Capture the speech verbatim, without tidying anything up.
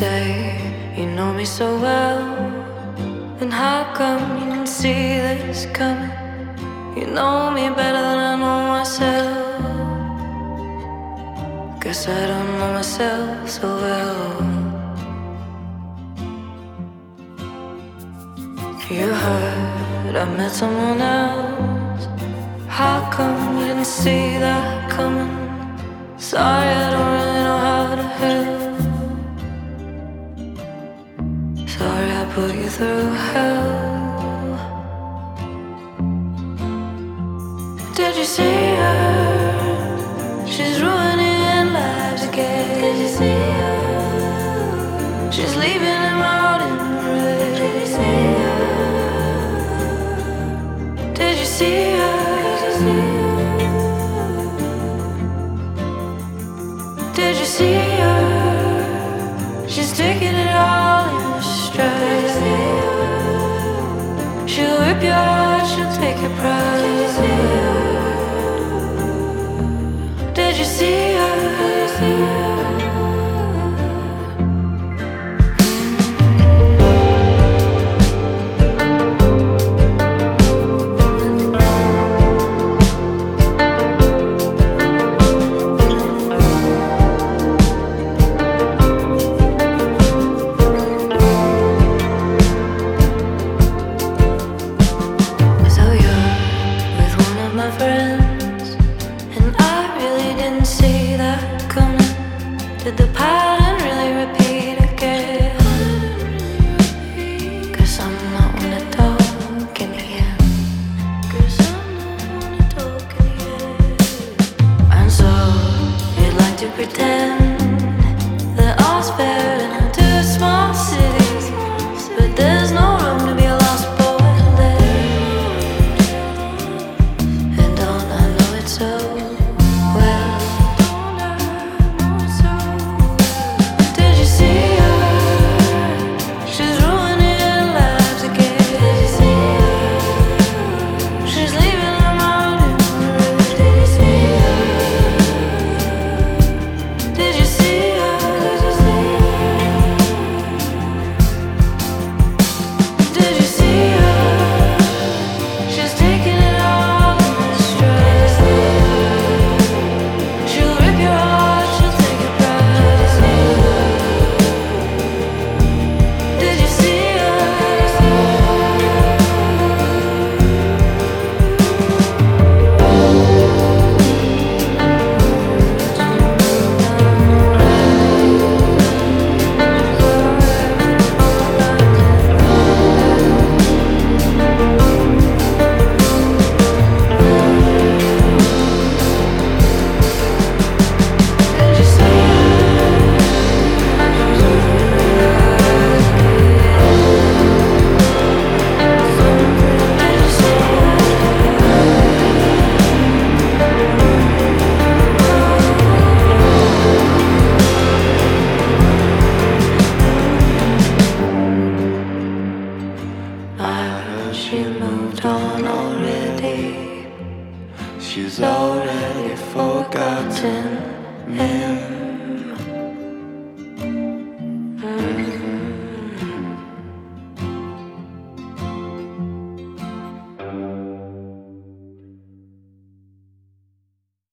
say you know me so well, then how come you didn't see this coming? You know me better than I know myself. Guess I don't know myself so well. You heard I met someone else. How come you didn't see that coming? Sorry, I don't really know how to help. Sorry I put you through hell. Did you see her? She's ruining lives again. Did you see her? She's leaving him out in the rain. Did you see her? Did you see her? Did you see her? She's taking it all in stride. She'll rip your heart, she'll take your pride. Did you see her? Did the pattern really repeat again? Cause I'm not one to talk in the end. Cause I'm not one to talk in the end. And so you'd like to pretend that all's fair in a two small cities, but there's no room to be a lost boy there. And don't I know it so well? She moved on already. She's already forgotten him.